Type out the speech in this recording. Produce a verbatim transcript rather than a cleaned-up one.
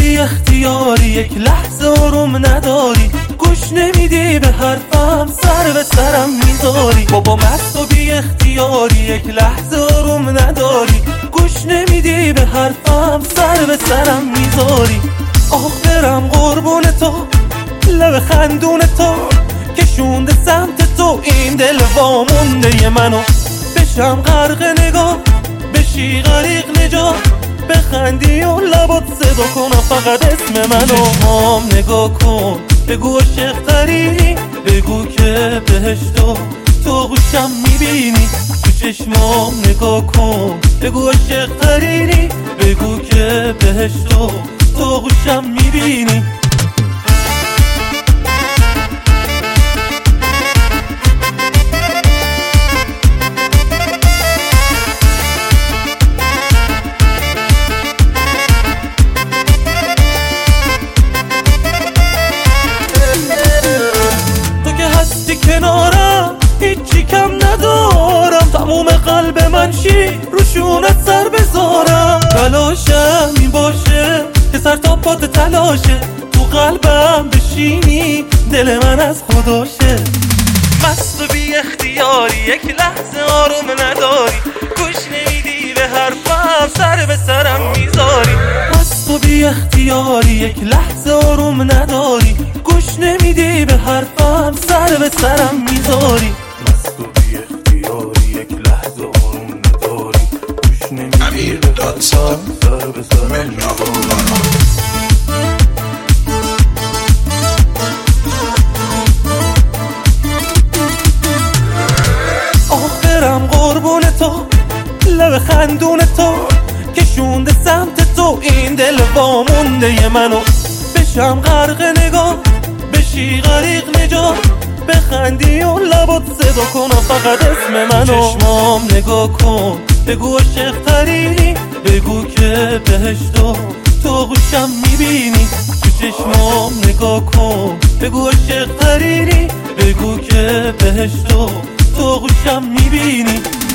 بی اختیاری، یک لحظه آروم نداری، گوش نمیدی به حرفم، سر به سرم میذاری. بابا مست و بی اختیاری، یک لحظه آروم نداری، گوش نمیدی به حرفم، سر به سرم میذاری. آخ برم قربون تو، لب خندون تو کشونده سمت تو، این دل وامونده منو. بشم غرق نگاه، بشی غریق نجات، بخندی و لبات صدا کن فقط اسم منو. چشمام نگاه کن، بگو عاشق تری، بگو که بهشتو تو گوشم میبینی. تو چشمام نگاه کن، بگو عاشق تری، بگو که بهشتو تو گوشم میبینی. کنارم هیچی کم ندارم، تموم قلب من شی روشونت سر بذارم. تلاشم این باشه که سر تا پات تلاشه، تو قلبم بشینی دل من از خداشه. مست و بی اختیاری، یک لحظه آروم نداری، گوش نمیدی به حرفم، سر به سرم میذاری. مست و بی اختیاری، یک لحظه آروم نداری، گوش نمیدی به حرفم، سر به سرم میذاری. مست و بی اختیاری، یک لحظه آروم نداری، گوش نمیدی به حرفم، سر به سرم میذاری. قربون تو، لب خندون تو کشونده سمت تو، این دل وامونده منو. بشم غرق نگاه، بشی غریق نجات، بخندی و لبات صدا کن فقط اسم منو. چشمام نگاه کن، بگو عاشق تری، بگو که بهشتو تو گوشم میبینی. تو چشمام نگاه کن، بگو عاشق تری، بگو که بهشتو تو گوشم میبینی.